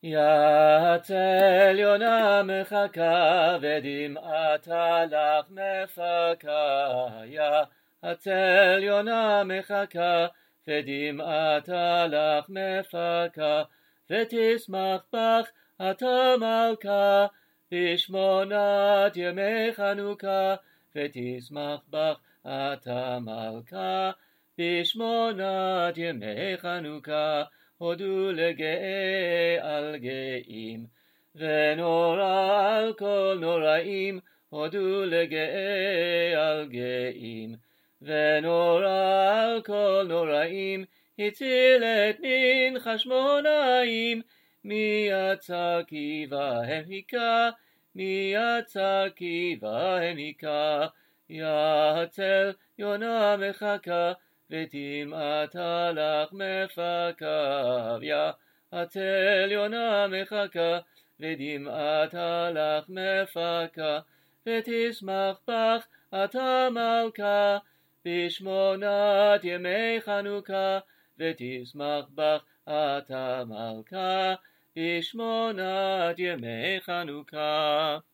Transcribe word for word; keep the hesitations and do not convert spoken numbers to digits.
יצל יונה מחכה ודמעתה לך מפקה. יצל יונה מחכה ודמעתה לך מפקה. ותשמח בך אתה מלכה בשמונת ימי חנוכה. ותשמח בך אתה מלכה בשמונת ימי חנוכה. הודו לגאה על גאים ונורא על כל נוראים. הודו לגאה על גאים ונורא על כל נוראים. הציל את מן חשמונאים. מי יצא כי בהם היכה, מי יצא כי בהם היכה. יצל יונה מחכה ודמעתה לך מפקה. יצל יונה מחכה ודמעתה לך מפקה. ותשמח בך אתה מלכה בשמונת ימי חנוכה. ותשמח בך אתה מלכה בשמונת ימי חנוכה.